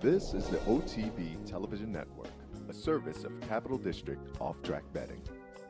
This is the OTB Television Network, a service of Capital District Off-Track Betting.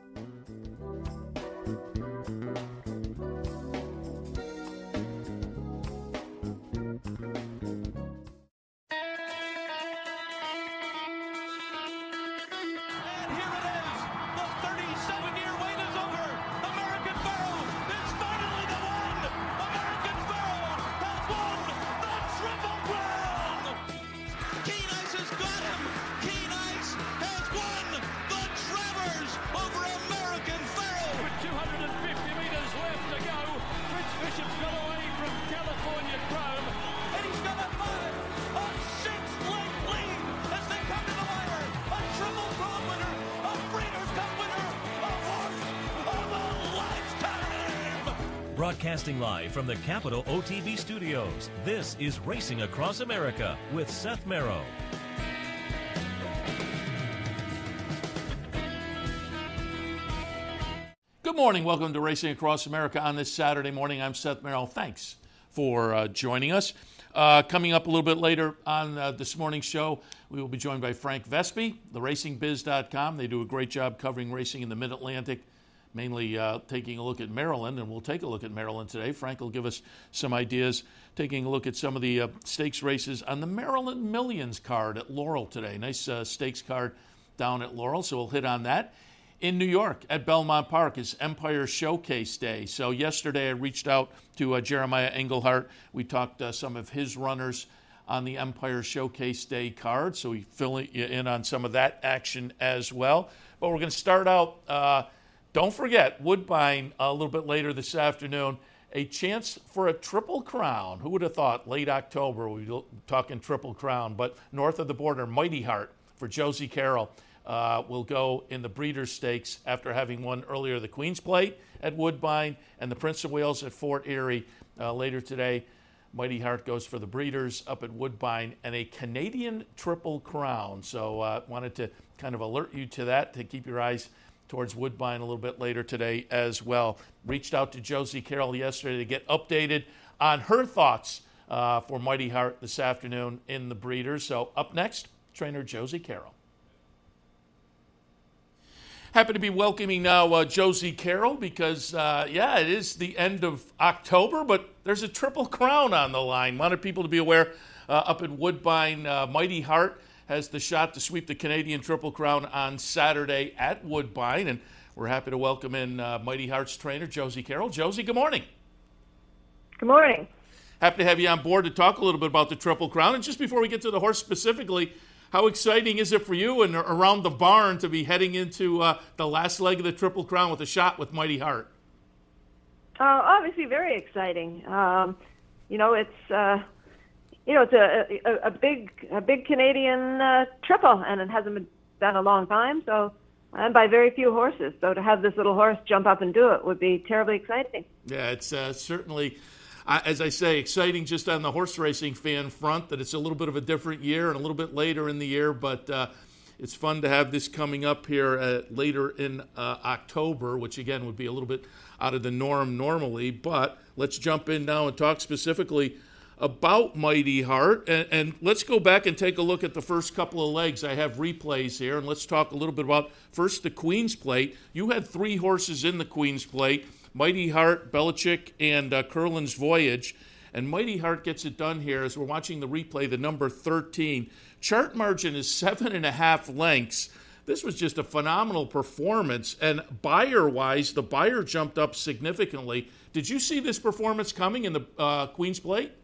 Broadcasting live from the Capital OTB studios, this is Racing Across America with Seth Merrow. Good morning. Welcome to Racing Across America on this Saturday morning. I'm Seth Merrow. Thanks for joining us. Coming up a little bit later on this morning's show, we will be joined by Frank Vespi, theracingbiz.com. They do a great job covering racing in the Mid-Atlantic, mainly taking a look at Maryland, and we'll take a look at Maryland today. Frank will give us some ideas, taking a look at some of the stakes races on the Maryland Millions card at Laurel today. Nice stakes card down at Laurel, so we'll hit on that. In New York at Belmont Park is Empire Showcase Day. So yesterday I reached out to Jeremiah Engelhardt. We talked some of his runners on the Empire Showcase Day card, so we fill in on some of that action as well. But we're going to start out... Don't forget, Woodbine a little bit later this afternoon, a chance for a Triple Crown. Who would have thought late October we'd be talking Triple Crown? But north of the border, Mighty Heart for Josie Carroll will go in the Breeders' Stakes after having won earlier the Queen's Plate at Woodbine and the Prince of Wales at Fort Erie later today. Mighty Heart goes for the Breeders up at Woodbine and a Canadian Triple Crown. So wanted to kind of alert you to that, to keep your eyes towards Woodbine a little bit later today as well. Reached out to Josie Carroll yesterday to get updated on her thoughts for Mighty Heart this afternoon in the Breeders. So up next, trainer Josie Carroll. Happy to be welcoming now Josie Carroll because, it is the end of October, but there's a Triple Crown on the line. Wanted people to be aware up at Woodbine, Mighty Heart has the shot to sweep the Canadian Triple Crown on Saturday at Woodbine, and we're happy to welcome in Mighty Heart's trainer, Josie Carroll. Josie, good morning. Good morning. Happy to have you on board to talk a little bit about the Triple Crown. And just before we get to the horse specifically, how exciting is it for you and around the barn to be heading into the last leg of the Triple Crown with a shot with Mighty Heart? Obviously very exciting. It's a big Canadian triple, and it hasn't been done a long time, and by very few horses. So to have this little horse jump up and do it would be terribly exciting. Yeah, it's certainly, as I say, exciting just on the horse racing fan front, that it's a little bit of a different year and a little bit later in the year, but it's fun to have this coming up here later in October, which again would be a little bit out of the norm normally. But let's jump in now and talk specifically about Mighty Heart, and let's go back and take a look at the first couple of legs. I have replays here, and let's talk a little bit about first the Queen's Plate. You had three horses in the Queen's Plate: Mighty Heart, Belichick, and Curlin's Voyage. And Mighty Heart gets it done here as we're watching the replay, the number 13. Chart margin is 7.5 lengths. This was just a phenomenal performance, and buyer-wise, the buyer jumped up significantly. Did you see this performance coming in the Queen's Plate?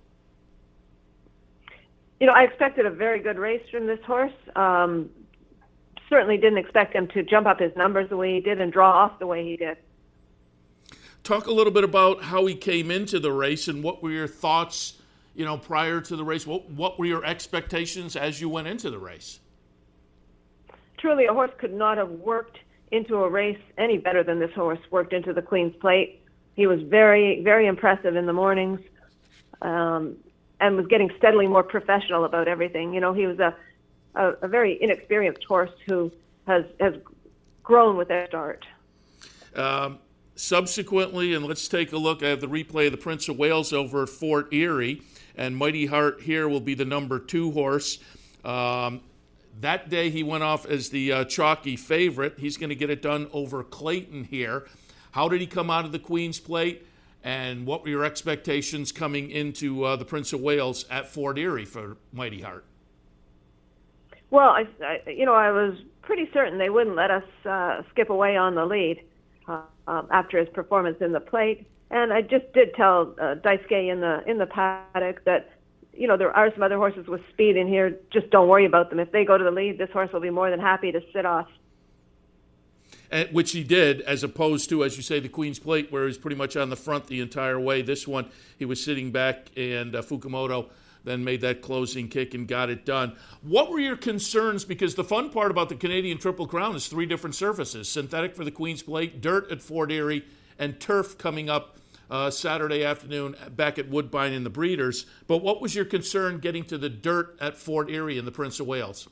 I expected a very good race from this horse. Certainly didn't expect him to jump up his numbers the way he did and draw off the way he did. Talk a little bit about how he came into the race and what were your thoughts, prior to the race. What were your expectations as you went into the race? Truly, a horse could not have worked into a race any better than this horse worked into the Queen's Plate. He was very, very impressive in the mornings. And was getting steadily more professional about everything. He was a very inexperienced horse who has grown with their start. Subsequently, and let's take a look, I have the replay of the Prince of Wales over at Fort Erie, and Mighty Heart here will be the number 2 horse. That day he went off as the chalky favorite. He's going to get it done over Clayton here. How did he come out of the Queen's Plate? And what were your expectations coming into the Prince of Wales at Fort Erie for Mighty Heart? Well, I was pretty certain they wouldn't let us skip away on the lead after his performance in the plate. And I just did tell Daisuke in the paddock that, there are some other horses with speed in here. Just don't worry about them. If they go to the lead, this horse will be more than happy to sit off. Which he did, as opposed to, as you say, the Queen's Plate, where he was pretty much on the front the entire way. This one, he was sitting back, and Fukumoto then made that closing kick and got it done. What were your concerns? Because the fun part about the Canadian Triple Crown is 3 different surfaces: synthetic for the Queen's Plate, dirt at Fort Erie, and turf coming up Saturday afternoon back at Woodbine in the Breeders. But what was your concern getting to the dirt at Fort Erie in the Prince of Wales?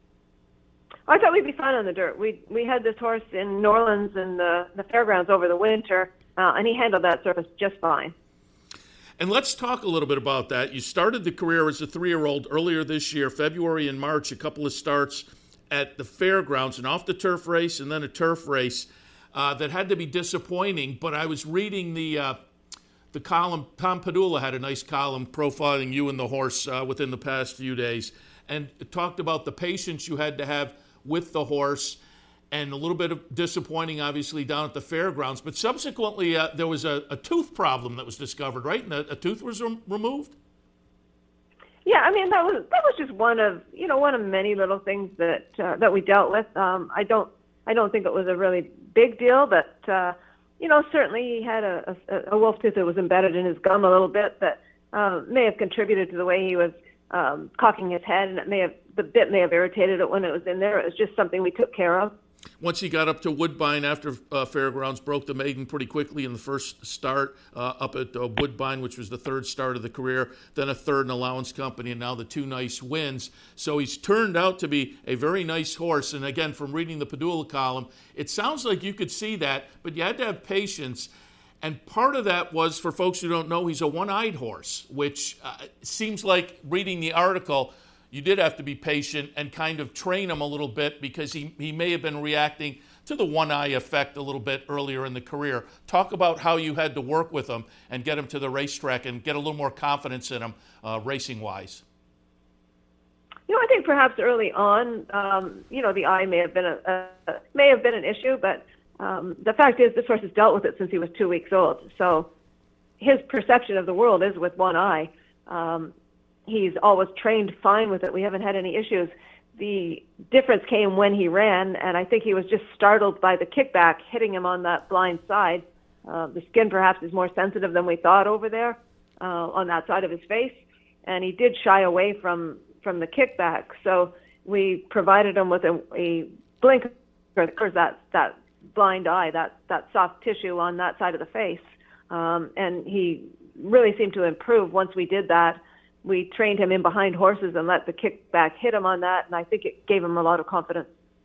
I thought we'd be fine on the dirt. We had this horse in New Orleans and the fairgrounds over the winter, and he handled that surface just fine. And let's talk a little bit about that. You started the career as a 3-year-old earlier this year, February and March, a couple of starts at the fairgrounds, an off-the-turf race and then a turf race that had to be disappointing. But I was reading the column. Tom Padula had a nice column profiling you and the horse within the past few days, and it talked about the patience you had to have with the horse, and a little bit of disappointing, obviously, down at the fairgrounds. But subsequently, there was a tooth problem that was discovered, right? And a tooth was removed? Yeah, I mean, that was just one of many little things that we dealt with. I don't think it was a really big deal, but certainly he had a wolf tooth that was embedded in his gum a little bit that may have contributed to the way he was cocking his head, and the bit may have irritated it when it was in there. It was just something we took care of. Once he got up to Woodbine after Fairgrounds, broke the maiden pretty quickly in the first start up at Woodbine, which was the 3rd start of the career, then a 3rd in Allowance Company, and now the 2 nice wins. So he's turned out to be a very nice horse. And again, from reading the Padula column, it sounds like you could see that, but you had to have patience. And part of that was, for folks who don't know, he's a one-eyed horse, which seems like, reading the article, you did have to be patient and kind of train him a little bit, because he may have been reacting to the one-eye effect a little bit earlier in the career. Talk about how you had to work with him and get him to the racetrack and get a little more confidence in him racing-wise. I think perhaps early on, the eye may have been an issue, but the fact is this horse has dealt with it since he was 2 weeks old. So his perception of the world is with one eye. He's always trained fine with it. We haven't had any issues. The difference came when he ran, and I think he was just startled by the kickback hitting him on that blind side. The skin perhaps is more sensitive than we thought over there on that side of his face, and he did shy away from the kickback. So we provided him with a blinker that blind eye, that soft tissue on that side of the face, and he really seemed to improve once we did that. We trained him in behind horses and let the kickback hit him on that, and I think it gave him a lot of confidence.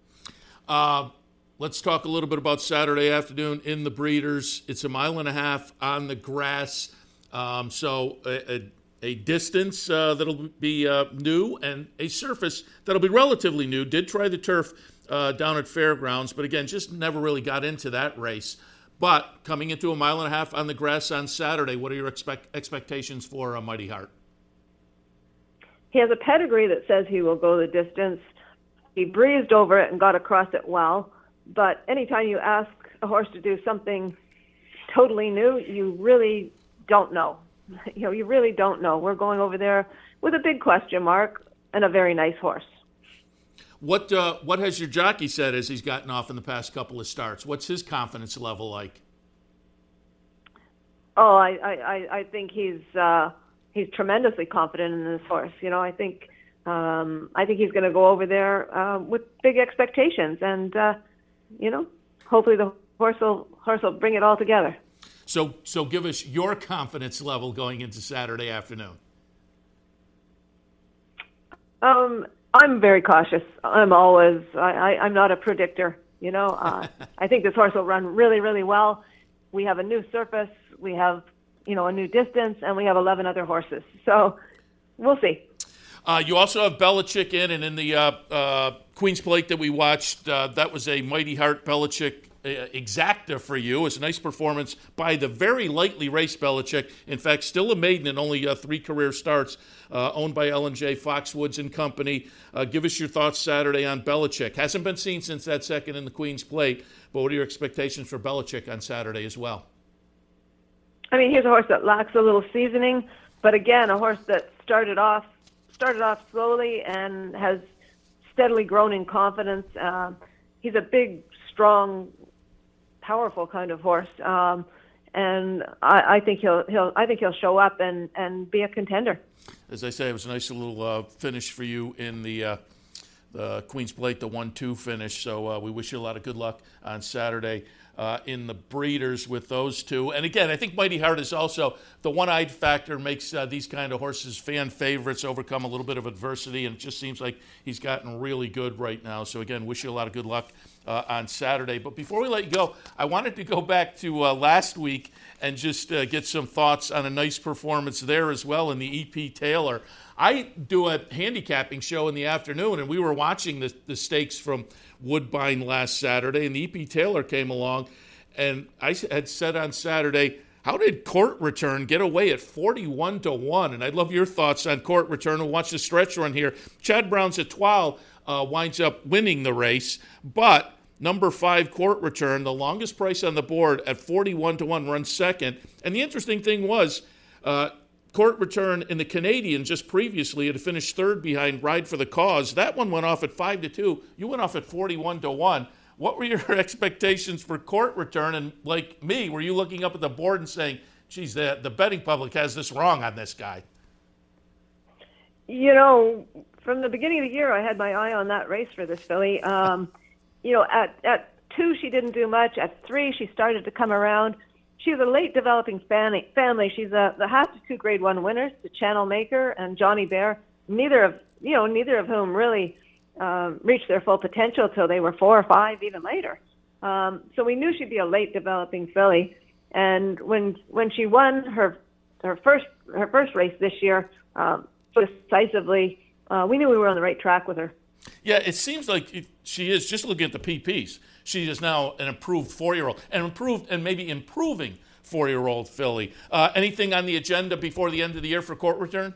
Let's talk a little bit about Saturday afternoon in the Breeders. It's a 1.5 miles on the grass, so a distance that'll be new, and a surface that'll be relatively new. Did try the turf down at Fairgrounds, but again, just never really got into that race. But coming into a 1.5 miles on the grass on Saturday, what are your expectations for Mighty Heart? He has a pedigree that says he will go the distance. He breezed over it and got across it well. But anytime you ask a horse to do something totally new, you really don't know. You really don't know. We're going over there with a big question mark and a very nice horse. What has your jockey said as he's gotten off in the past couple of starts? What's his confidence level like? Oh, I think he's tremendously confident in this horse. I think he's going to go over there with big expectations, and hopefully the horse will bring it all together. So give us your confidence level going into Saturday afternoon. I'm very cautious. I'm not a predictor. I think this horse will run really, really well. We have a new surface. We have a new distance, and we have 11 other horses. So we'll see. You also have Belichick in, and in the Queen's Plate that we watched, that was a Mighty Heart Belichick exacta for you. It was a nice performance by the very lightly raced Belichick. In fact, still a maiden in only 3 career starts, owned by L&J Foxwoods and Company. Give us your thoughts Saturday on Belichick. Hasn't been seen since that second in the Queen's Plate, but what are your expectations for Belichick on Saturday as well? I mean, here's a horse that lacks a little seasoning, but again, a horse that started off slowly and has steadily grown in confidence. He's a big, strong, powerful kind of horse, and I think he'll show up and be a contender. As I say, it was a nice little finish for you in the Queen's Plate, the 1-2 finish. So we wish you a lot of good luck on Saturday in the breeders with those two. And again, I think Mighty Heart is also the one-eyed factor, makes these kind of horses fan favorites, overcome a little bit of adversity, and it just seems like he's gotten really good right now. So again, wish you a lot of good luck on Saturday. But before we let you go, I wanted to go back to last week and just get some thoughts on a nice performance there as well in the E.P. Taylor. I do a handicapping show in the afternoon, and we were watching the stakes from Woodbine last Saturday, and the E.P. Taylor came along, and I had said on Saturday, how did Court Return get away at 41-1? And I'd love your thoughts on Court Return. We'll watch the stretch run here. Chad Brown's Etoile winds up winning the race, but number 5, Court Return, the longest price on the board at 41-1, runs second. And the interesting thing was, Court Return in the Canadian just previously had finished third behind Ride for the Cause. That one went off at 5-2. You went off at 41-1. What were your expectations for Court Return? And like me, were you looking up at the board and saying, geez, the betting public has this wrong on this guy? You know, from the beginning of the year, I had my eye on that race for this filly. You know, at 2, she didn't do much. At 3, she started to come around. She's a late developing family. She's the half to 2 Grade 1 winners, the Channel Maker and Johnny Bear, neither of whom really reached their full potential till they were 4 or 5, even later. So we knew she'd be a late developing filly. And when she won her first race this year, decisively, we knew we were on the right track with her. Yeah, it seems like she is, just looking at the PPs, she is now an improved 4-year-old, and maybe improving 4-year-old filly. Anything on the agenda before the end of the year for Court Return?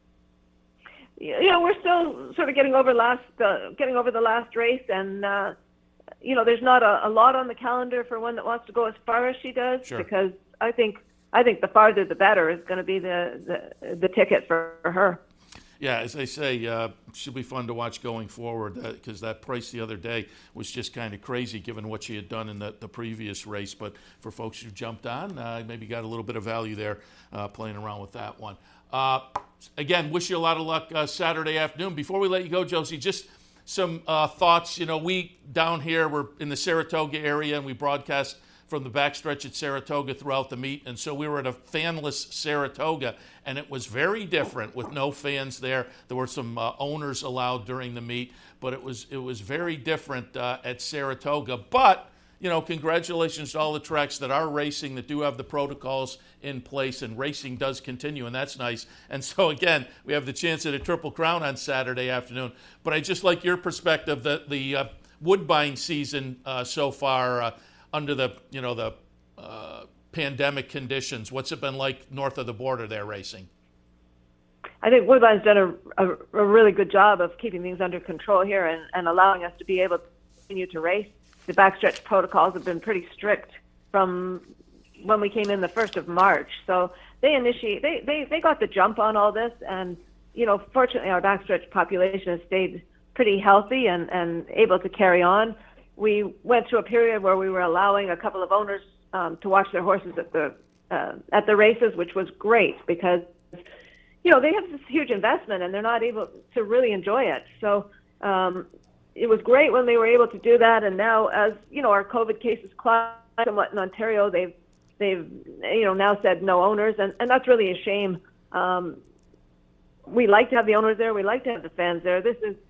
You know, we're still sort of getting over the last race, and there's not a lot on the calendar for one that wants to go as far as she does. Sure. Because I think the farther the better is going to be the ticket for her. Yeah, as I say, should be fun to watch going forward, because that price the other day was just kind of crazy given what she had done in the previous race. But for folks who jumped on, maybe got a little bit of value there playing around with that one. Again, wish you a lot of luck Saturday afternoon. Before we let you go, Josie, just some thoughts. You know, we down here, we're in the Saratoga area, and we broadcast from the backstretch at Saratoga throughout the meet, and so we were at a fanless Saratoga, and it was very different with no fans there. There were some owners allowed during the meet, but it was very different at Saratoga. But you know, congratulations to all the tracks that are racing, that do have the protocols in place, and racing does continue, and that's nice. And so again, we have the chance at a Triple Crown on Saturday afternoon. But I just like your perspective that the Woodbine season so far. Under the pandemic conditions, what's it been like north of the border there racing? I think Woodbine's done a really good job of keeping things under control here and allowing us to be able to continue to race. The backstretch protocols have been pretty strict from when we came in the 1st of March. So they got the jump on all this, and fortunately our backstretch population has stayed pretty healthy and able to carry on. We went through a period where we were allowing a couple of owners to watch their horses at the races, which was great because, they have this huge investment and they're not able to really enjoy it. So it was great when they were able to do that. And now, as our COVID cases climb somewhat in Ontario, they've now said no owners, and that's really a shame. We like to have the owners there. We like to have the fans there. This is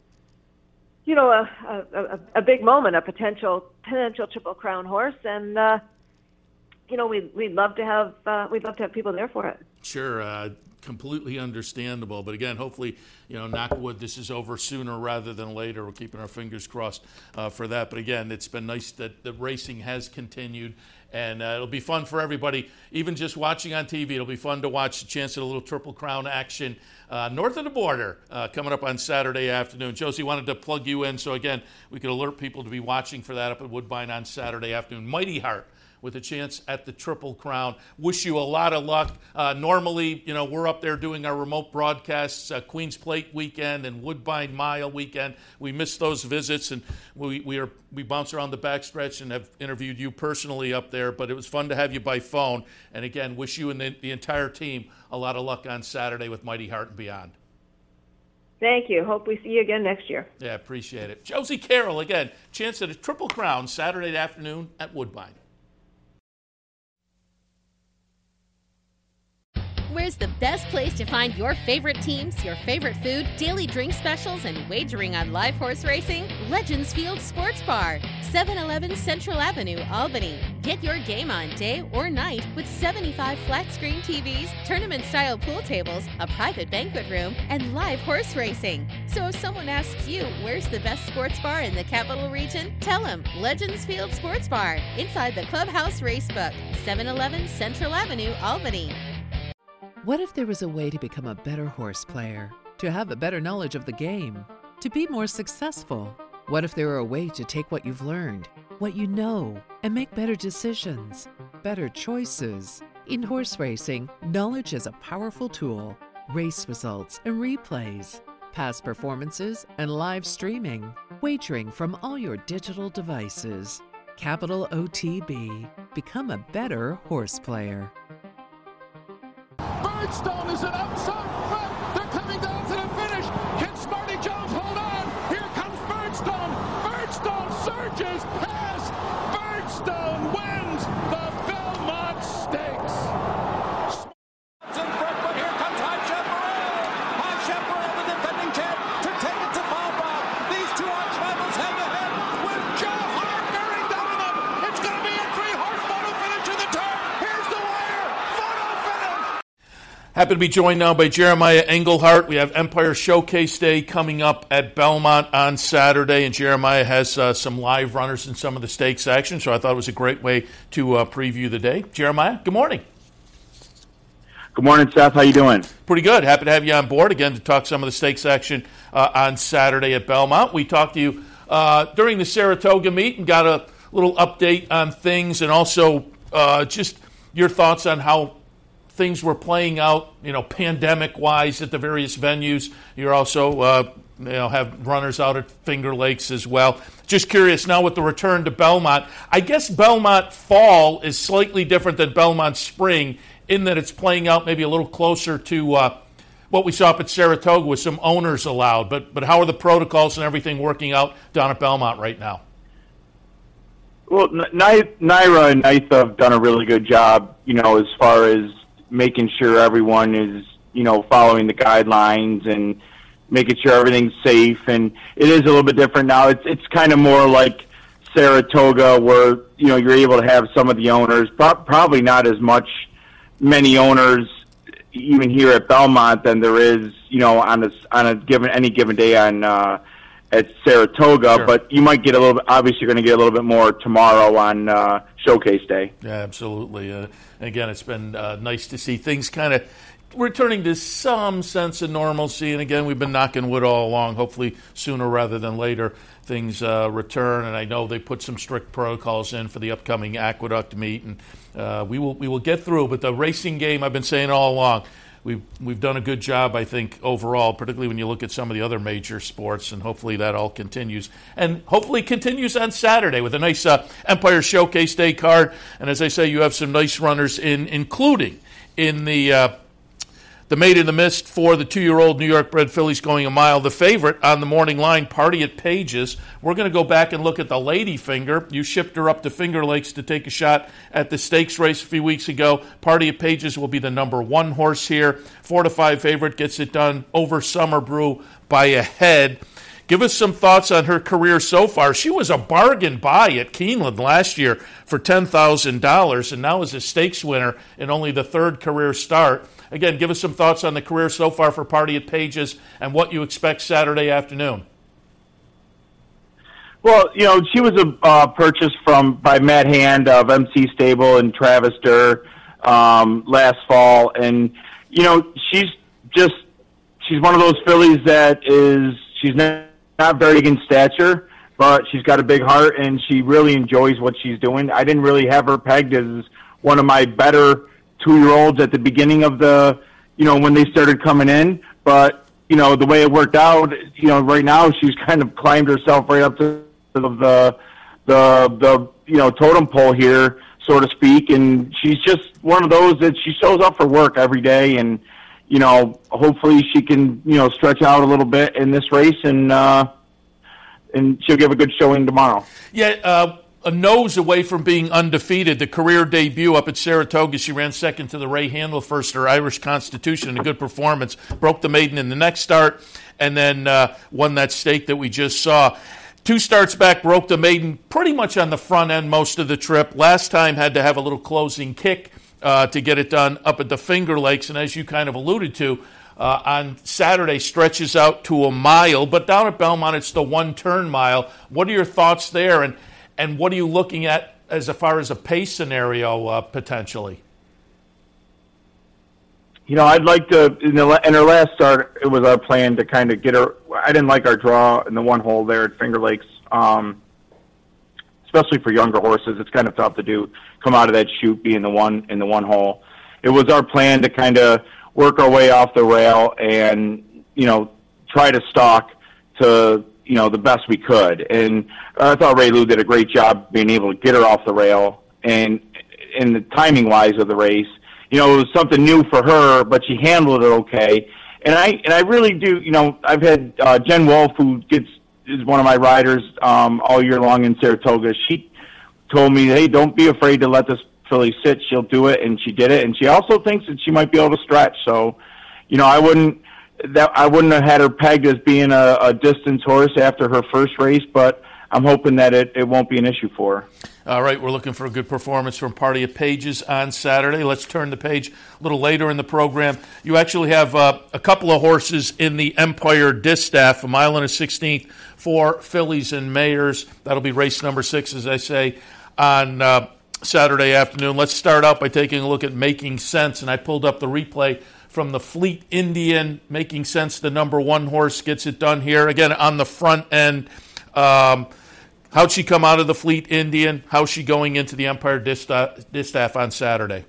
a big moment, a potential Triple Crown horse, and we'd love to have people there for it. Sure. completely understandable. But again, hopefully, knock wood, this is over sooner rather than later. We're keeping our fingers crossed for that. But again, it's been nice that the racing has continued. And it'll be fun for everybody, even just watching on TV. It'll be fun to watch a chance at a little Triple Crown action north of the border coming up on Saturday afternoon. Josie wanted to plug you in, so again, we could alert people to be watching for that up at Woodbine on Saturday afternoon. Mighty Heart with a chance at the Triple Crown. Wish you a lot of luck. Normally, we're up there doing our remote broadcasts, Queen's Plate weekend and Woodbine Mile weekend. We miss those visits, and we bounce around the backstretch and have interviewed you personally up there, but it was fun to have you by phone. And again, wish you and the entire team a lot of luck on Saturday with Mighty Heart and beyond. Thank you. Hope we see you again next year. Yeah, appreciate it. Josie Carroll, again, chance at a Triple Crown Saturday afternoon at Woodbine. Where's the best place to find your favorite teams, your favorite food, daily drink specials, and wagering on live horse racing? Legends Field Sports Bar, 711 Central Avenue, Albany. Get your game on day or night with 75 flat-screen TVs, tournament-style pool tables, a private banquet room, and live horse racing. So if someone asks you, where's the best sports bar in the Capital Region? Tell them Legends Field Sports Bar, inside the Clubhouse Racebook, 711 Central Avenue, Albany. What if there was a way to become a better horse player, to have a better knowledge of the game, to be more successful? What if there were a way to take what you've learned, what you know, and make better decisions, better choices? In horse racing, knowledge is a powerful tool. Race results and replays, past performances and live streaming, wagering from all your digital devices. Capital OTB. Become a better horse player. Birdstone is an outside front. They're coming down to the finish. Can Smarty Jones hold on? Here comes Birdstone. Birdstone surges past. Birdstone wins the Belmont Stakes. In front, but here comes High Chaparral. High Chaparral, the defending champ, to take it to Bob. These two arch rivals head to head with Joe Hart bearing down on them. It's going to be a three-horse photo finish in the turn. Here's the wire. Photo finish. Happy to be joined now by Jeremiah Engelhart. We have Empire Showcase Day coming up at Belmont on Saturday, and Jeremiah has some live runners in some of the stakes action, so I thought it was a great way to preview the day. Jeremiah, good morning. Good morning, Seth. How you doing? Pretty good. Happy to have you on board again to talk some of the stakes action on Saturday at Belmont. We talked to you during the Saratoga meet and got a little update on things, and also just your thoughts on how things were playing out, pandemic-wise at the various venues. You're also, have runners out at Finger Lakes as well. Just curious now with the return to Belmont. I guess Belmont Fall is slightly different than Belmont Spring in that it's playing out maybe a little closer to what we saw up at Saratoga with some owners allowed. But how are the protocols and everything working out down at Belmont right now? Well, Naira and NYSA have done a really good job, as far as making sure everyone is, following the guidelines and making sure everything's safe. And it is a little bit different now. It's kind of more like Saratoga where, you're able to have some of the owners, probably not as many owners even here at Belmont than there is, on any given day at Saratoga, sure. But you might get a little bit, obviously you're going to get a little bit more tomorrow on Showcase Day. Yeah, absolutely. Again, it's been nice to see things kind of returning to some sense of normalcy. And again, we've been knocking wood all along. Hopefully sooner rather than later things return. And I know they put some strict protocols in for the upcoming Aqueduct meet. And we will get through. But the racing game, I've been saying all along, We've done a good job, I think, overall, particularly when you look at some of the other major sports, and hopefully that all continues. And hopefully continues on Saturday with a nice Empire Showcase Day card. And as I say, you have some nice runners including in the Maid in the Mist for the 2-year-old New York-bred fillies going a mile. The favorite on the morning line, Party at Pages. We're going to go back and look at the Lady Finger. You shipped her up to Finger Lakes to take a shot at the stakes race a few weeks ago. Party at Pages will be the number 1 horse here. 4-5 favorite, gets it done over Summer Brew by a head. Give us some thoughts on her career so far. She was a bargain buy at Keeneland last year for $10,000 and now is a stakes winner in only the third career start. Again, give us some thoughts on the career so far for Party at Pages and what you expect Saturday afternoon. Well, she was a purchase by Matt Hand of MC Stable and Travis Durr last fall, and she's one of those fillies that she's not very big in stature, but she's got a big heart and she really enjoys what she's doing. I didn't really have her pegged as one of my better 2-year-olds at the beginning of when they started coming in, but the way it worked out, right now she's kind of climbed herself right up to the totem pole here, so to speak, and she's just one of those that she shows up for work every day, and hopefully she can stretch out a little bit in this race, and she'll give a good showing tomorrow. Yeah, a nose away from being undefeated. The career debut up at Saratoga, she ran second to the Ray Handel first, her Irish Constitution, in a good performance. Broke the maiden in the next start, and then won that stake that we just saw. 2 starts back, broke the maiden pretty much on the front end most of the trip. Last time had to have a little closing kick to get it done up at the Finger Lakes. And as you kind of alluded to, on Saturday stretches out to a mile. But down at Belmont, it's the 1-turn mile. What are your thoughts there? And what are you looking at as far as a pace scenario potentially? I'd like to, in her last start, it was our plan to kind of get her. I didn't like our draw in the one hole there at Finger Lakes, especially for younger horses. It's kind of tough to come out of that chute, be in the one hole. It was our plan to kind of work our way off the rail and, try to stalk to, the best we could. And I thought Ray Lou did a great job being able to get her off the rail and in the timing-wise of the race. It was something new for her, but she handled it okay. And I really do, I've had Jen Wolf, who is one of my riders all year long in Saratoga. She told me, hey, don't be afraid to let this filly sit. She'll do it, and she did it. And she also thinks that she might be able to stretch. So, I wouldn't have had her pegged as being a distance horse after her first race, but I'm hoping that it won't be an issue for her. All right, we're looking for a good performance from Party at Pages on Saturday. Let's turn the page a little later in the program. You actually have a couple of horses in the Empire Distaff, 1 1/16 for fillies and mares. That'll be race number 6, as I say, on Saturday afternoon. Let's start out by taking a look at Making Sense, and I pulled up the replay from the Fleet Indian. Making Sense, the number 1 horse, gets it done here. Again, on the front end. How'd she come out of the Fleet Indian? How's she going into the Empire Distaff on Saturday?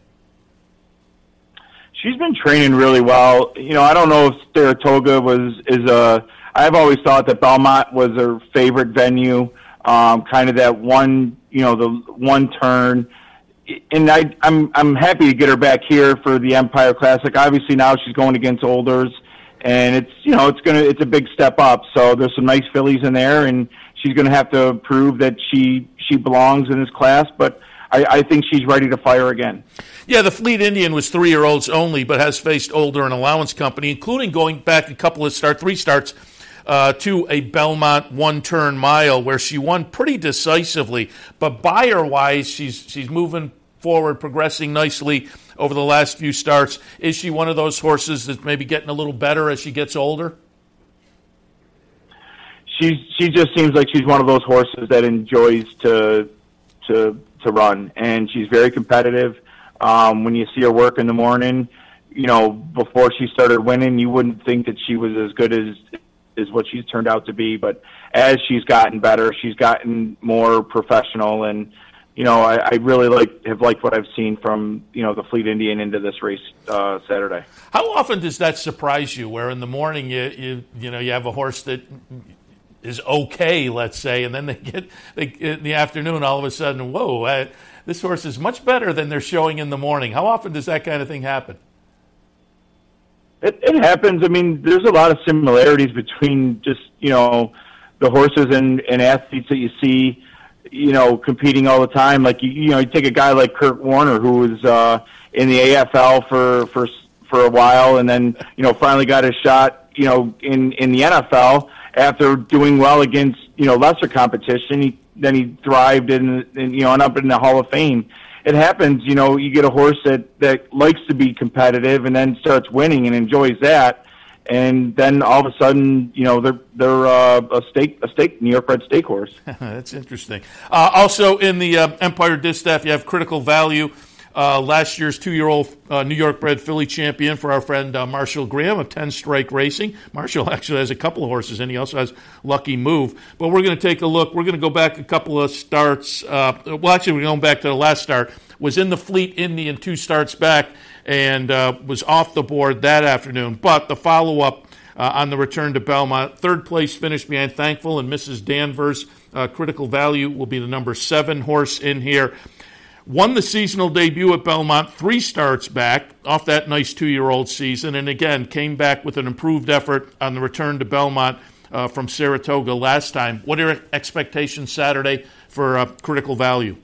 She's been training really well. I don't know if Saratoga I've always thought that Belmont was her favorite venue, kind of that one, the 1 turn. And I'm happy to get her back here for the Empire Classic. Obviously now she's going against Olders, and it's a big step up. So there's some nice fillies in there, and she's going to have to prove that she belongs in this class, but I think she's ready to fire again. Yeah, the Fleet Indian was 3-year-olds only, but has faced Older and Allowance Company, including going back a couple of 3 starts to a Belmont 1-turn mile where she won pretty decisively. But buyer-wise, she's moving forward, progressing nicely over the last few starts. Is she one of those horses that's maybe getting a little better as she gets older? She just seems like she's one of those horses that enjoys to run, and she's very competitive. When you see her work in the morning, before she started winning, you wouldn't think that she was as good as what she's turned out to be. But as she's gotten better, she's gotten more professional, and I really have liked what I've seen from the Fleet Indian into this race Saturday. How often does that surprise you? Where in the morning you have a horse that is okay, let's say, and then they in the afternoon, all of a sudden, whoa, this horse is much better than they're showing in the morning. How often does that kind of thing happen? It happens. I mean, there's a lot of similarities between just, the horses and athletes that you see, competing all the time. Like, you take a guy like Kurt Warner, who was in the AFL for a while, and then, finally got his shot, in the NFL. after doing well against, lesser competition, then he thrived and up in the Hall of Fame. It happens, you get a horse that likes to be competitive and then starts winning and enjoys that. And then all of a sudden, they're a New York bred stake horse. That's interesting. Also in the Empire Distaff, you have Critical Value. Last year's 2-year-old New York bred filly champion for our friend Marshall Graham of 10 Strike Racing. Marshall actually has a couple of horses, and he also has Lucky Move. But we're going to take a look. We're going to go back a couple of starts. We're going back to the last start. Was in the Fleet Indian 2 starts back and was off the board that afternoon. But the follow-up on the return to Belmont, third place finish behind Thankful and Mrs. Danvers. Critical Value will be the number 7 horse in here. Won the seasonal debut at Belmont, 3 starts back off that nice 2-year-old season, and again came back with an improved effort on the return to Belmont from Saratoga last time. What are your expectations Saturday for Critical Value?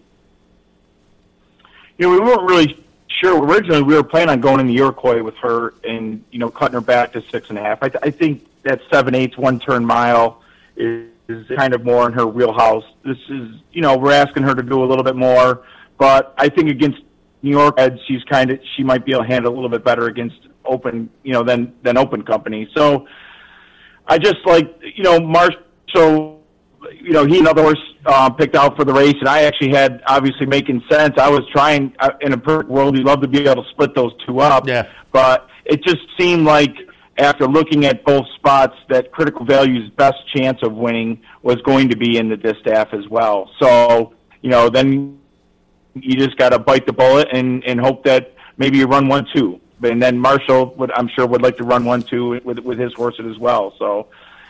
We weren't really sure. Originally, we were planning on going in the Iroquois with her and, cutting her back to 6.5. I think that 7/8 1-turn mile is kind of more in her wheelhouse. This is, we're asking her to do a little bit more. But I think against New York heads, she might be able to handle a little bit better against open, than open company. So I just Marshall, he another horse picked out for the race, and I actually had obviously making sense. I was trying in a perfect world, we'd love to be able to split those 2 up. Yeah. But it just seemed like after looking at both spots that Critical Value's best chance of winning was going to be in the distaff as well. So, then you just got to bite the bullet and hope that maybe you run 1-2. And then Marshall I'm sure would like to run 1-2 with his horses as well. So,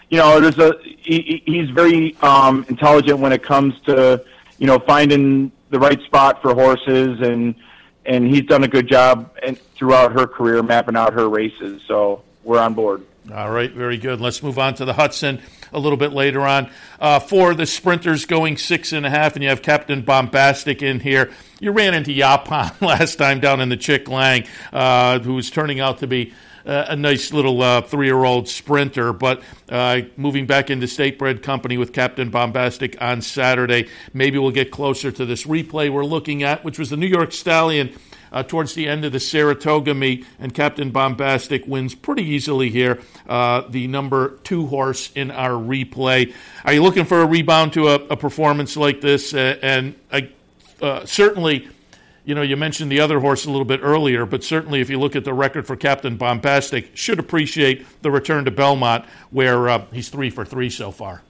he's very intelligent when it comes to finding the right spot for horses, and he's done a good job throughout her career mapping out her races. So we're on board. All right, very good. Let's move on to the Hudson a little bit later on. For the sprinters going 6.5, and you have Captain Bombastic in here. You ran into Yapan last time down in the Chick Lang, who was turning out to be a nice little 3-year-old sprinter. But moving back into State Bred Company with Captain Bombastic on Saturday, maybe we'll get closer to this replay we're looking at, which was the New York Stallion towards the end of the Saratoga meet, and Captain Bombastic wins pretty easily here, the number 2 horse in our replay. Are you looking for a rebound to a performance like this? Certainly, you mentioned the other horse a little bit earlier, but certainly if you look at the record for Captain Bombastic, should appreciate the return to Belmont, where he's 3 for 3 so far.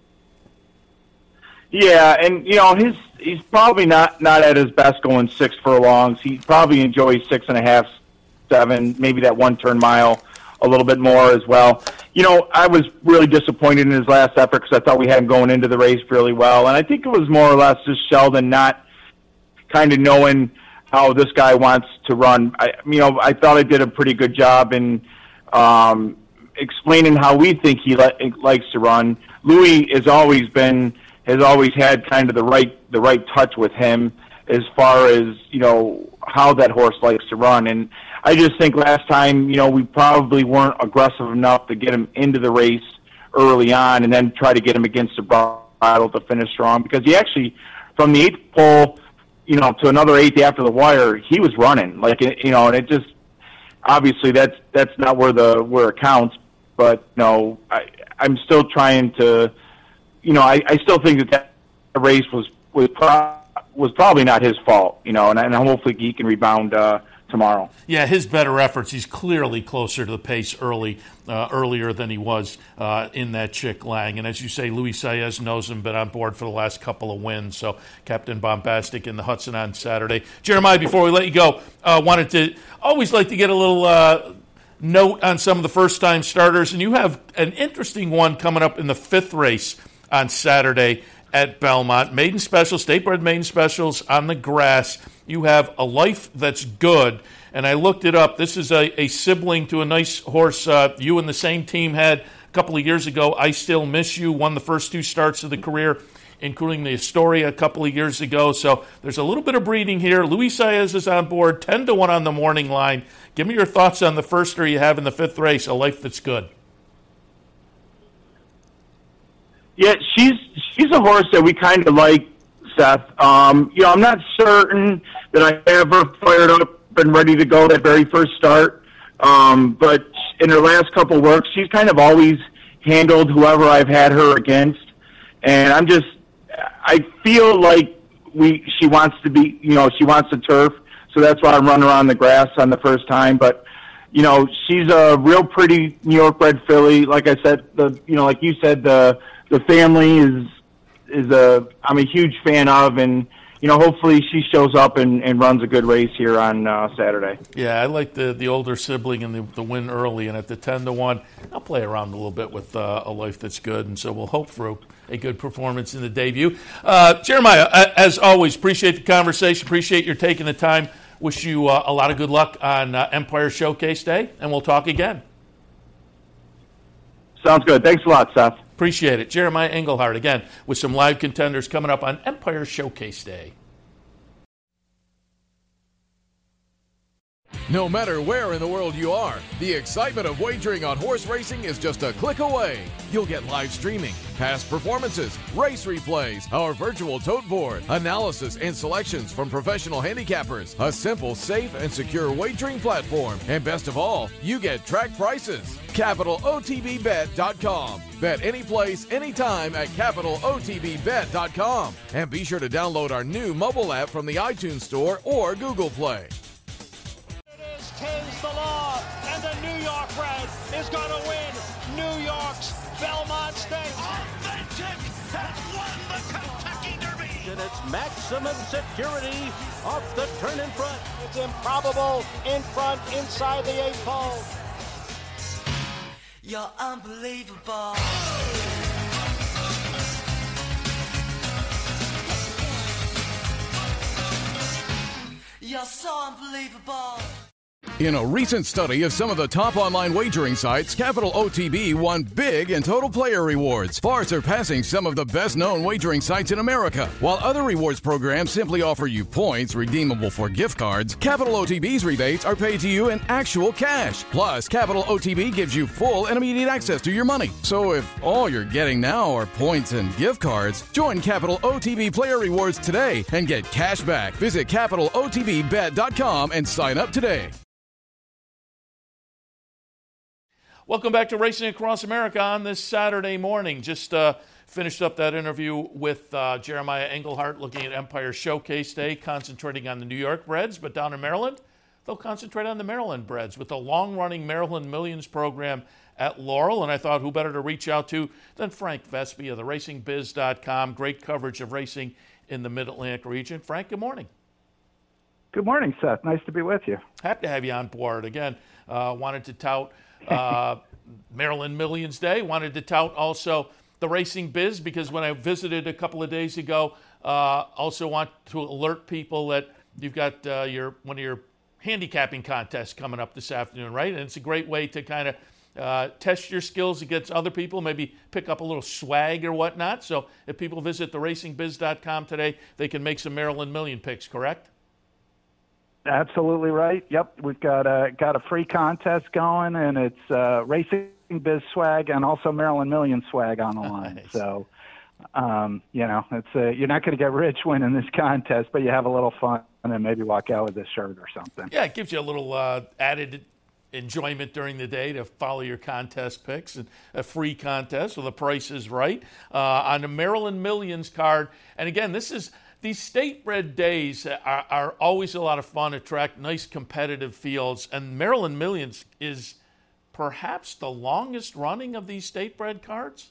Yeah, and he's probably not at his best going 6 furlongs. He probably enjoys 6.5, 7, maybe that 1-turn mile a little bit more as well. I was really disappointed in his last effort because I thought we had him going into the race really well, and I think it was more or less just Sheldon not kind of knowing how this guy wants to run. I thought I did a pretty good job in explaining how we think he likes to run. Louis has always had kind of the right touch with him as far as how that horse likes to run. And I just think last time we probably weren't aggressive enough to get him into the race early on and then try to get him against the bridle to finish strong, because he actually from the 8th pole to another 8th after the wire, he was running and it just obviously that's not where it counts. But I'm still trying to. I still think that race was probably not his fault, and hopefully he can rebound tomorrow. Yeah, his better efforts. He's clearly closer to the pace earlier than he was in that Chick Lang. And as you say, Luis Saez knows him, been on board for the last couple of wins. So Captain Bombastic in the Hudson on Saturday. Jeremiah, before we let you go, always like to get a little note on some of the first-time starters. And you have an interesting one coming up in the 5th race on Saturday at Belmont. Maiden Special, State Bred Maiden Specials on the grass. You have A Life That's Good, and I looked it up. This is a sibling to a nice horse you and the same team had a couple of years ago. I Still Miss You, won the first 2 starts of the career, including the Astoria a couple of years ago. So there's a little bit of breeding here. Luis Saez is on board, 10-1 on the morning line. Give me your thoughts on the firster you have in the 5th race, A Life That's Good. Yeah, she's a horse that we kind of like, Seth. I'm not certain that I have her fired up and ready to go that very first start. But in her last couple works, she's kind of always handled whoever I've had her against. And I feel like she wants to be, she wants the turf. So that's why I'm running around the grass on the first time. But, she's a real pretty New York bred filly. Like I said, like you said, the family I'm a huge fan of, and hopefully she shows up and runs a good race here on Saturday. Yeah, I like the older sibling and the win early, and at the 10-1, I'll play around a little bit with a life that's good, and so we'll hope for a good performance in the debut. Jeremiah, as always, appreciate the conversation, appreciate your taking the time. Wish you a lot of good luck on Empire Showcase Day, and we'll talk again. Sounds good. Thanks a lot, Seth. Appreciate it. Jeremiah Engelhardt, again, with some live contenders coming up on Empire Showcase Day. No matter where in the world you are, the excitement of wagering on horse racing is just a click away. You'll get live streaming, past performances, race replays, our virtual tote board, analysis and selections from professional handicappers, a simple, safe, and secure wagering platform, and best of all, you get track prices. CapitalOTBBet.com. Bet any place, anytime at CapitalOTBBet.com. And be sure to download our new mobile app from the iTunes Store or Google Play. 'Tis the law, and the New York Red is going to win New York's Belmont Stakes. Authentic has won the Kentucky Derby. And it's maximum security off the turn in front. It's improbable in front, inside the 8 pole. You're unbelievable. You're so unbelievable. In a recent study of some of the top online wagering sites, Capital OTB won big in total player rewards, far surpassing some of the best-known wagering sites in America. While other rewards programs simply offer you points redeemable for gift cards, Capital OTB's rebates are paid to you in actual cash. Plus, Capital OTB gives you full and immediate access to your money. So if all you're getting now are points and gift cards, join Capital OTB Player Rewards today and get cash back. Visit CapitalOTBBet.com and sign up today. Welcome back to Racing Across America on this Saturday morning. Just finished up that interview with Jeremiah Engelhardt looking at Empire Showcase Day, concentrating on the New York breds, but down in Maryland, they'll concentrate on the Maryland breds with the long-running Maryland Millions program at Laurel. And I thought who better to reach out to than Frank Vespi of the RacingBiz.com. Great coverage of racing in the Mid-Atlantic region. Frank, good morning. Good morning, Seth. Nice to be with you. Happy to have you on board. Again, wanted to tout Maryland Millions Day. Wanted to tout also the Racing Biz because when I visited a couple of days ago, also want to alert people that you've got one of your handicapping contests coming up this afternoon, right? And it's a great way to kind of test your skills against other people, maybe pick up a little swag or whatnot. So if people visit theracingbiz.com today, they can make some Maryland Million picks, correct? Absolutely right. Yep, we've got a free contest going, and it's Racing Biz swag and also Maryland Million swag on the line. Nice. So, it's you're not going to get rich winning this contest, but you have a little fun and then maybe walk out with a shirt or something. Yeah, it gives you a little added enjoyment during the day to follow your contest picks, and a free contest with the price is right on the Maryland Millions card. And again, these state-bred days are always a lot of fun, attract nice competitive fields, and Maryland Millions is perhaps the longest running of these state-bred cards?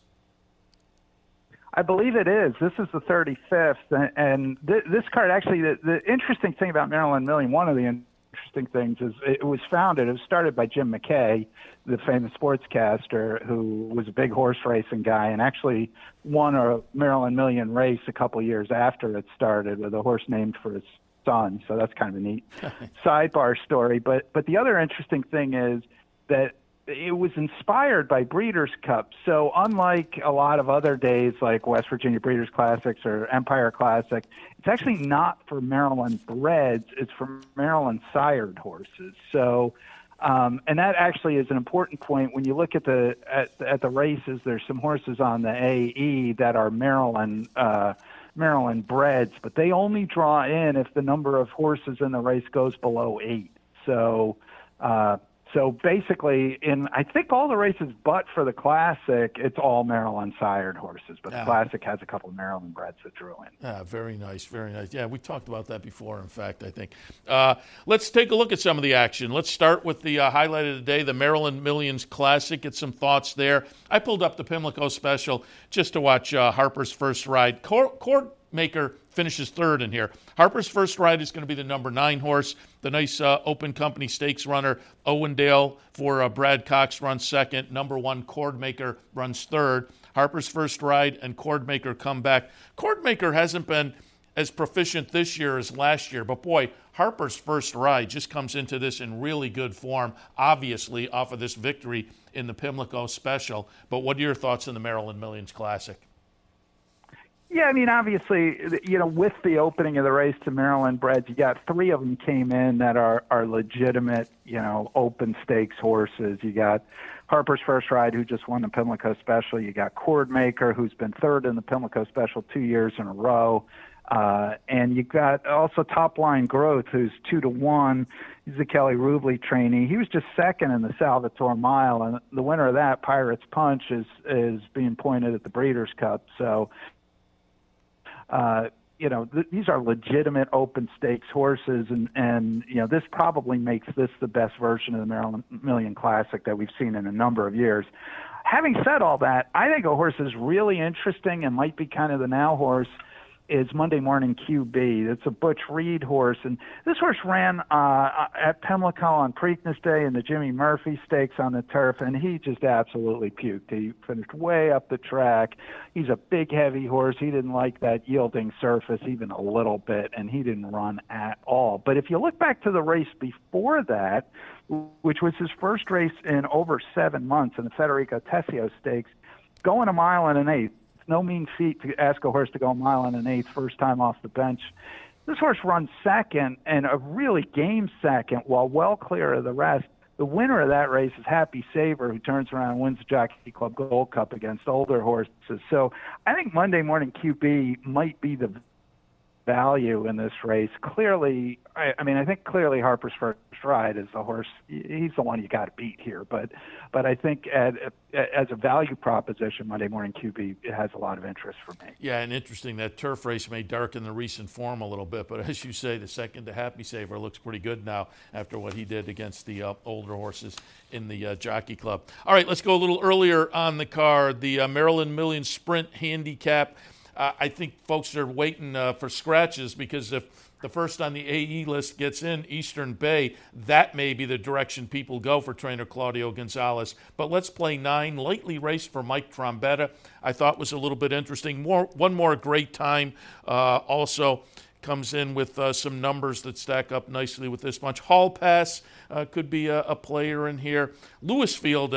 I believe it is. This is the 35th, and this card actually, the interesting thing about Maryland Million, one of the interesting things is it was started by Jim McKay, the famous sportscaster who was a big horse racing guy and actually won a Maryland Million race a couple years after it started with a horse named for his son. So that's kind of a neat sidebar story. But the other interesting thing is that it was inspired by Breeders' Cup. So unlike a lot of other days like West Virginia Breeders' Classics or Empire Classic, it's actually not for Maryland breds. It's for Maryland sired horses. So And that actually is an important point. When you look at the races, there's some horses on the AE that are Maryland breds, but they only draw in if the number of horses in the race goes below 8. So basically, in I think all the races but for the Classic, it's all Maryland sired horses. But the Classic has a couple of Maryland breds that drew in. Yeah, very nice, very nice. Yeah, we talked about that before, in fact, I think. Let's take a look at some of the action. Let's start with the highlight of the day, the Maryland Millions Classic. Get some thoughts there. I pulled up the Pimlico Special just to watch Harper's First Ride. Cordmaker finishes third in here. Harper's First Ride is going to be the number 9 horse. The nice Open Company Stakes runner, Owendale for Brad Cox, runs second. Number 1, Cordmaker, runs third. Harper's First Ride and Cordmaker come back. Cordmaker hasn't been as proficient this year as last year, but boy, Harper's First Ride just comes into this in really good form, obviously off of this victory in the Pimlico Special. But what are your thoughts on the Maryland Millions Classic? Yeah, I mean, obviously, with the opening of the race to Maryland breds, you got 3 of them came in that are legitimate, open stakes horses. You got Harper's First Ride, who just won the Pimlico Special. You got Cordmaker, who's been third in the Pimlico Special 2 years in a row. And you got also Top Line Growth, who's 2-1. He's a Kelly Rubley trainee. He was just second in the Salvatore Mile, and the winner of that, Pirate's Punch, is being pointed at the Breeders' Cup. So, these are legitimate open stakes horses, and this probably makes this the best version of the Maryland Million Classic that we've seen in a number of years. Having said all that, I think a horse is really interesting and might be kind of the now horse is Monday Morning QB. It's a Butch Reed horse, and this horse ran at Pimlico on Preakness Day and the Jimmy Murphy Stakes on the turf, and he just absolutely puked. He finished way up the track. He's a big, heavy horse. He didn't like that yielding surface even a little bit, and he didn't run at all. But if you look back to the race before that, which was his first race in over 7 months in the Federico Tessio Stakes, going a mile and an eighth. No mean feat to ask a horse to go a mile and an eighth first time off the bench. This horse runs second, and a really game second, while well clear of the rest. The winner of that race is Happy Saver, who turns around and wins the Jockey Club Gold Cup against older horses. So I think Monday Morning QB might be the value in this race. Clearly, I think clearly Harper's First Ride is the horse. He's the one you got to beat here. But I think as a value proposition, Monday Morning QB has a lot of interest for me. Yeah, and interesting, that turf race may darken the recent form a little bit, but as you say, the second to Happy Saver looks pretty good now after what he did against the older horses in the Jockey Club. All right, let's go a little earlier on the card. The Maryland Million Sprint Handicap. I think folks are waiting for scratches, because if the first on the AE list gets in, Eastern Bay, that may be the direction people go for trainer Claudio Gonzalez. But let's play 9, lightly raced for Mike Trombetta. I thought was a little bit interesting. One more great time also comes in with some numbers that stack up nicely with this bunch. Hall Pass could be a player in here. Lewisfield,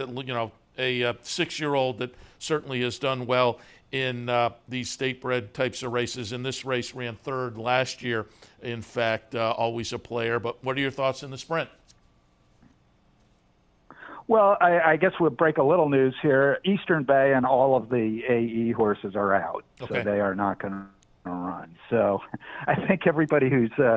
a 6-year-old that certainly has done well in these state-bred types of races. And this race ran third last year, in fact, always a player. But what are your thoughts in the sprint? Well, I guess we'll break a little news here. Eastern Bay and all of the AE horses are out, so they are not going to run. So I think everybody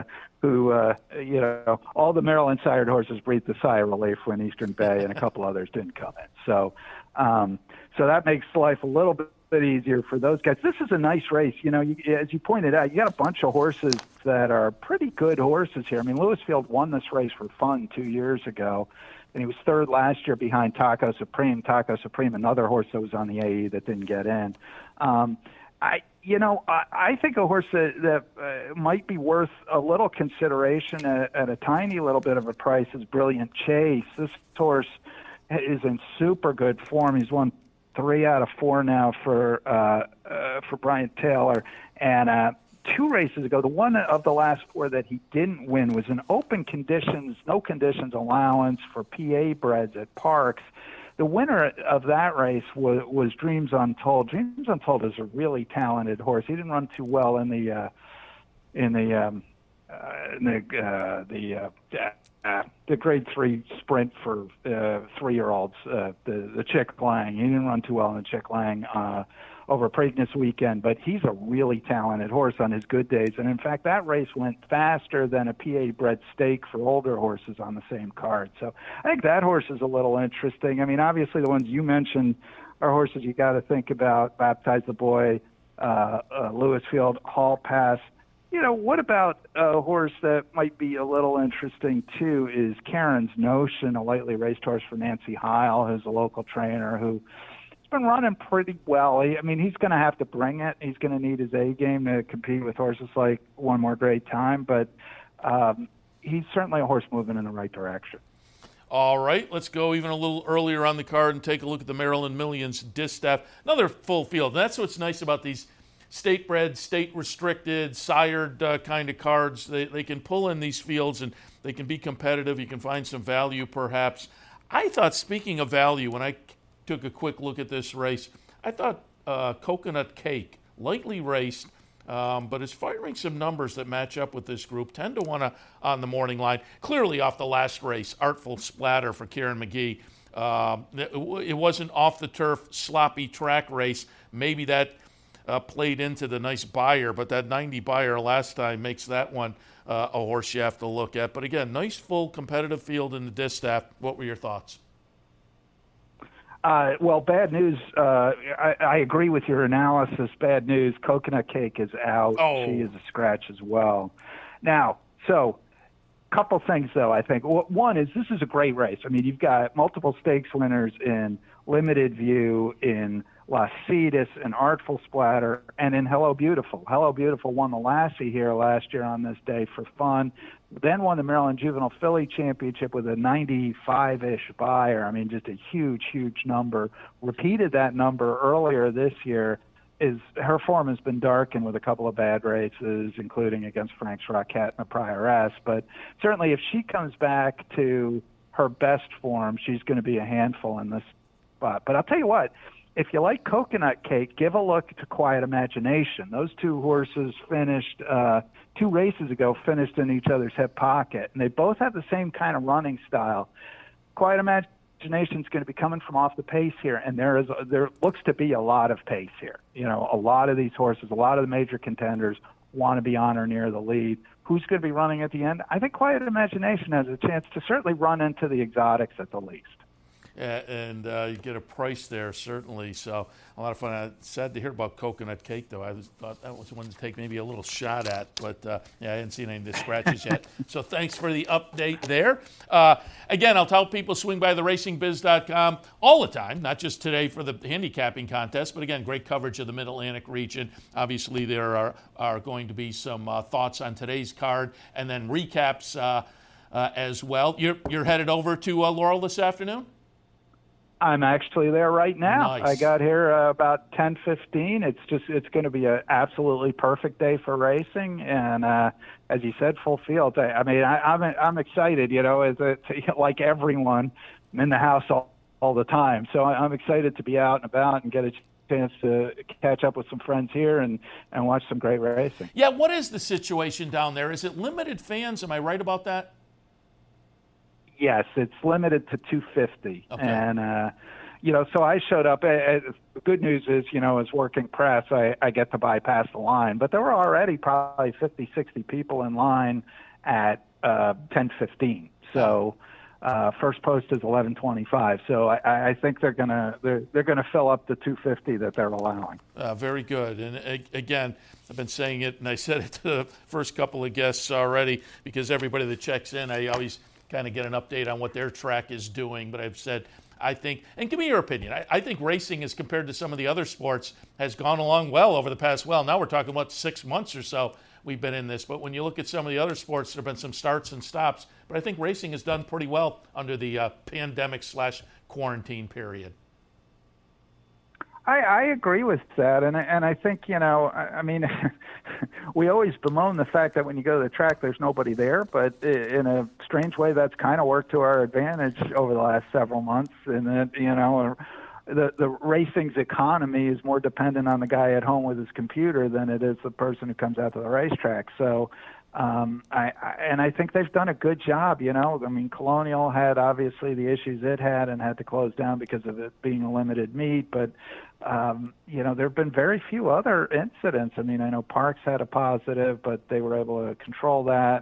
all the Maryland sired horses breathed a sigh of relief when Eastern Bay and a couple others didn't come in. So that makes life a little bit easier for those guys. This is a nice race. As you pointed out, you got a bunch of horses that are pretty good horses here. I mean, Lewisfield won this race for fun 2 years ago, and he was third last year behind Taco Supreme. Taco Supreme, another horse that was on the AE that didn't get in. I think a horse that might be worth a little consideration at a tiny little bit of a price is Brilliant Chase. This horse is in super good form. He's won 3 out of 4 now for Brian Taylor, and 2 races ago, the one of the last 4 that he didn't win was an open conditions, no conditions allowance for PA breds at Parks. The winner of that race was Dreams Untold. Dreams Untold is a really talented horse. He didn't run too well in the the grade 3 sprint for 3-year-olds, the Chick Lang. He didn't run too well in the Chick Lang over Preakness weekend, but he's a really talented horse on his good days. And in fact, that race went faster than a PA bred stake for older horses on the same card. So I think that horse is a little interesting. I mean, obviously the ones you mentioned are horses you got to think about: Baptize the Boy, Lewisfield, Hall Pass. You know, what about a horse that might be a little interesting too is Karen's Notion, a lightly raced horse for Nancy Heil, who's a local trainer who's been running pretty well. I mean, he's going to have to bring it. He's going to need his A game to compete with horses like One More Great Time, but he's certainly a horse moving in the right direction. All right, let's go even a little earlier on the card and take a look at the Maryland Millions Distaff. Another full field. That's what's nice about these state-bred, state-restricted, sired kind of cards. They can pull in these fields and they can be competitive. You can find some value perhaps. I thought, speaking of value, when I took a quick look at this race, I thought Coconut Cake, lightly raced, but is firing some numbers that match up with this group. 10-1 on the morning line. Clearly off the last race, Artful Splatter for Kieran McGee. It wasn't off the turf, sloppy track race. Maybe that played into the nice buyer, but that 90 buyer last time makes that one a horse you have to look at. But again, nice full competitive field in the Distaff. What were your thoughts? Well, bad news. I agree with your analysis. Bad news. Coconut Cake is out. Oh. She is a scratch as well. Now, so couple things, though, I think. One is this is a great race. I mean, you've got multiple stakes winners in Limited View, in Las Cetas, in Artful Splatter, and in Hello Beautiful. Hello Beautiful won the Lassie here last year on this day for fun, then won the Maryland Juvenile Filly Championship with a 95-ish buyer. I mean, just a huge, huge number. Repeated that number earlier this year. Her form has been darkened with a couple of bad races, including against Frank's Rocket in the prior S. But certainly if she comes back to her best form, she's going to be a handful in this spot. But I'll tell you what, if you like Coconut Cake, give a look to Quiet Imagination. Those two horses finished 2 races ago, finished in each other's hip pocket, and they both have the same kind of running style. Quiet Imagination's going to be coming from off the pace here, and there looks to be a lot of pace here. You know, a lot of these horses, a lot of the major contenders want to be on or near the lead. Who's going to be running at the end? I think Quiet Imagination has a chance to certainly run into the exotics at the least. And you get a price there, certainly. So a lot of fun. Sad to hear about Coconut Cake, though. I thought that was one to take maybe a little shot at. But, yeah, I hadn't seen any of the scratches yet. So thanks for the update there. Again, I'll tell people swing by theracingbiz.com all the time, not just today for the handicapping contest, but, again, great coverage of the Mid-Atlantic region. Obviously, there are going to be some thoughts on today's card and then recaps as well. You're headed over to Laurel this afternoon? I'm actually there right now. Nice. I got here about 10:15. It's going to be an absolutely perfect day for racing, and as you said, full field. I'm excited. You know, like everyone, I'm in the house all the time, so I'm excited to be out and about and get a chance to catch up with some friends here and watch some great racing. Yeah, what is the situation down there? Is it limited fans? Am I right about that? Yes, it's limited to 250. Okay. And, so I showed up. The good news is, as working press, I get to bypass the line. But there were already probably 50, 60 people in line at 10:15. So first post is 11:25. So I think they're gonna fill up the 250 that they're allowing. Very good. And again, I've been saying it, and I said it to the first couple of guests already, because everybody that checks in, I always kind of get an update on what their track is doing. But I've said, I think, and give me your opinion, I think racing as compared to some of the other sports has gone along well over the past, now we're talking about 6 months or so we've been in this. But when you look at some of the other sports, there have been some starts and stops. But I think racing has done pretty well under the pandemic/quarantine period. I agree with that, and I think, we always bemoan the fact that when you go to the track, there's nobody there, but in a strange way, that's kind of worked to our advantage over the last several months, and that, the racing's economy is more dependent on the guy at home with his computer than it is the person who comes out to the racetrack. So I think they've done a good job. I mean, Colonial had obviously the issues it had and had to close down because of it being a limited meet, but there have been very few other incidents. I mean, I know Parks had a positive, but they were able to control that,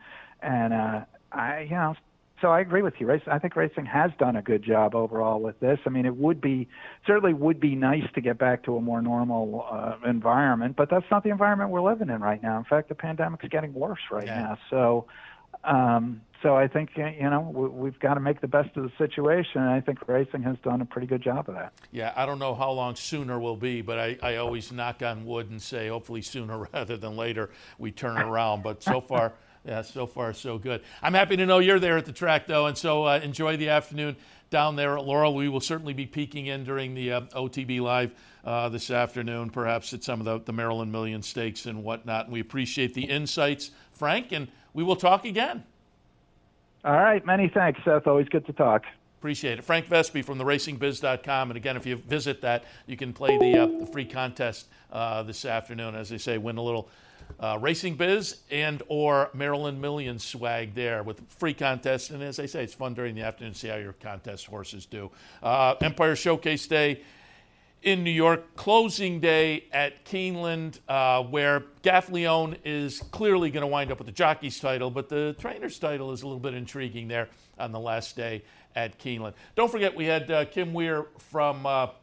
so I agree with you. I think racing has done a good job overall with this. I mean, it certainly would be nice to get back to a more normal environment, but that's not the environment we're living in right now. In fact, the pandemic's getting worse right now. So I think we've got to make the best of the situation, and I think racing has done a pretty good job of that. Yeah, I don't know how long sooner will be, but I always knock on wood and say hopefully sooner rather than later we turn around. But so far. Yeah, so far so good. I'm happy to know you're there at the track, though, and so enjoy the afternoon down there at Laurel. We will certainly be peeking in during the OTB Live this afternoon, perhaps at some of the Maryland Million Stakes and whatnot. And we appreciate the insights, Frank, and we will talk again. All right. Many thanks, Seth. Always good to talk. Appreciate it. Frank Vespi from theracingbiz.com. And again, if you visit that, you can play the free contest this afternoon. As they say, win a little Racing Biz and or Maryland Millions swag there with free contest. And as I say, it's fun during the afternoon to see how your contest horses do. Empire Showcase Day in New York, closing day at Keeneland, where Gaffleone is clearly going to wind up with the jockey's title, but the trainer's title is a little bit intriguing there on the last day at Keeneland. Don't forget, we had Kim Weir from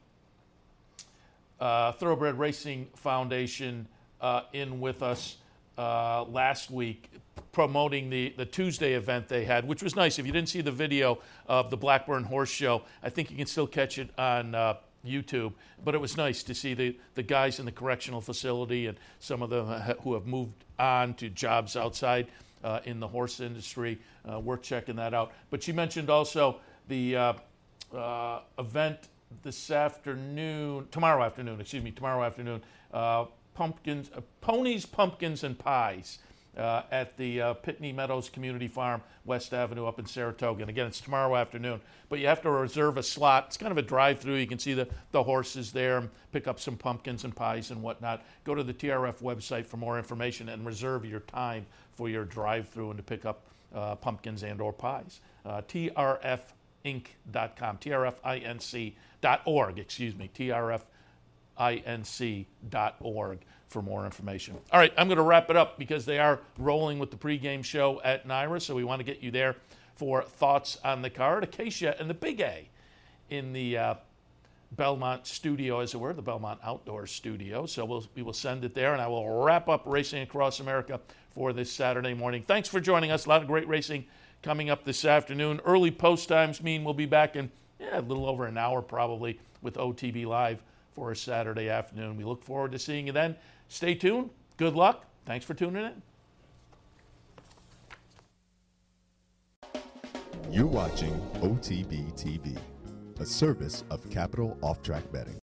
Thoroughbred Racing Foundation in with us last week promoting the Tuesday event they had, which was nice. If you didn't see the video of the Blackburn Horse Show, I think you can still catch it on YouTube. But it was nice to see the guys in the correctional facility and some of them who have moved on to jobs outside in the horse industry. Worth checking that out. But you mentioned also the event tomorrow afternoon, Ponies, Pumpkins, and Pies at the Pitney Meadows Community Farm, West Avenue up in Saratoga. And again, it's tomorrow afternoon, but you have to reserve a slot. It's kind of a drive-through. You can see the horses there and pick up some pumpkins and pies and whatnot. Go to the TRF website for more information and reserve your time for your drive-through and to pick up pumpkins and or pies. TRFinc.com, TRFinc.org, TRFinc.org for more information. All right, I'm going to wrap it up because they are rolling with the pregame show at NYRA, so we want to get you there for thoughts on the card. Acacia and the Big A in the Belmont studio, as it were, the Belmont Outdoor Studio. So we will send it there, and I will wrap up Racing Across America for this Saturday morning. Thanks for joining us. A lot of great racing coming up this afternoon. Early post times mean we'll be back in a little over an hour probably with OTB Live for a Saturday afternoon. We look forward to seeing you then. Stay tuned. Good luck. Thanks for tuning in. You're watching OTB TV, a service of Capital Off Track Betting.